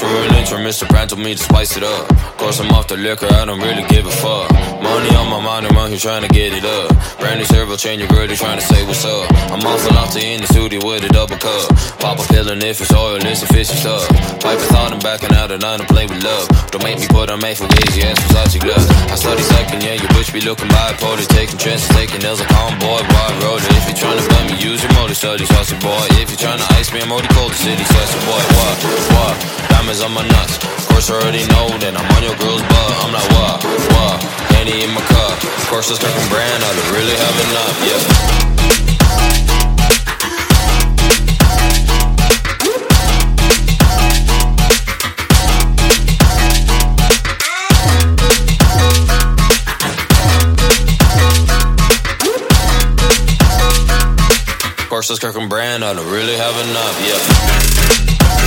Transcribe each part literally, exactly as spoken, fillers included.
Screwing intro, Mister Brand told me to spice it up. Course I'm off the liquor, I don't really give a fuck. Money on my mind, I'm out here trying to get it up. Brand new servo chain, you're really trying to say what's up. I'm awful off to in the studio with a double cup. Pop a pill and if it's oil, it's a fishy stuff. Pipe a thought, I'm backing out and I don't play with love. Don't make me put on made for Weezy ass Versace gloves. I study second, yeah, your bitch be looking bipolar. Taking chances, taking L's like I'm boy, wide roller. If you're trying to buy me, use your motor studies, saucy boy. If you're trying to ice me, I'm already cold, the city, saucy boy. What, what, diamonds on my nuts. Of course I already know that I'm on your girl's butt. I'm like, what, what, Henny in my cup. Of course it's fucking brand, I don't really have enough, yeah. Porsche Kirkham brand, I don't really have enough, yeah.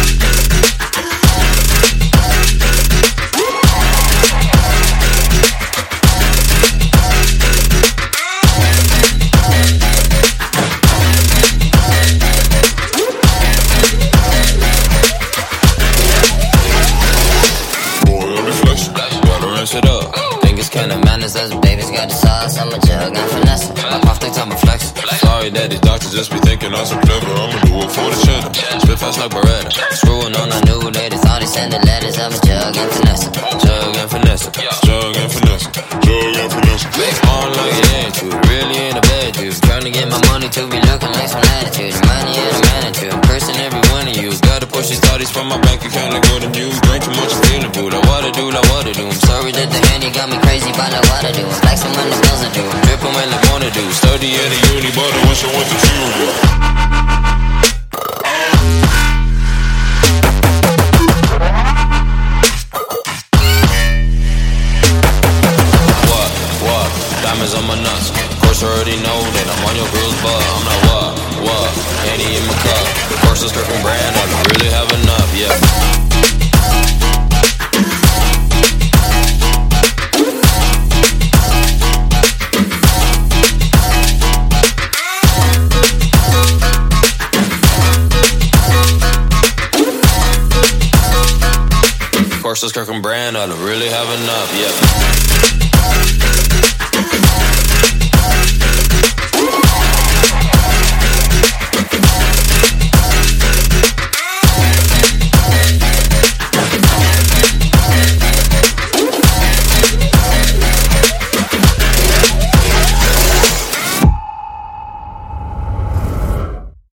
It up. Think it's kinda madness as baby's got the sauce. I'm a jug and finesse. I pop the time, I'm flexing. Sorry that these doctors just be thinking I'm so clever. I'ma do it for the cheddar. Spit fast like Beretta. Screwing on the new ladies, thought he sending letters. I'm a jug and finesse. Jug and finesse. Jug and finesse. Jug and finesse. On like it ain't you. Really in the bed, dude. Trying to get my money to be looking like some attitude. Money and a attitude. I'm cursing every one of you. Gotta push these thoughts from my bank account like what to do. Drink too much, I'm feeling boo. Like what to do, like what to do. I'm sorry that the Henny got me crazy, but like what I do. I'm flexing when the bills I do. I'm dripping when I wanna do. Study at a uni, but I wish I went to Cuba. What, what, diamonds on my nuts. Of course I already know that I'm on your girl's butt. I'm like what, what, Henny in my cup. Of course it's Kirkham brand, I don't really have enough, yeah. Porsche Kirkham brand, I don't really have enough, yeah.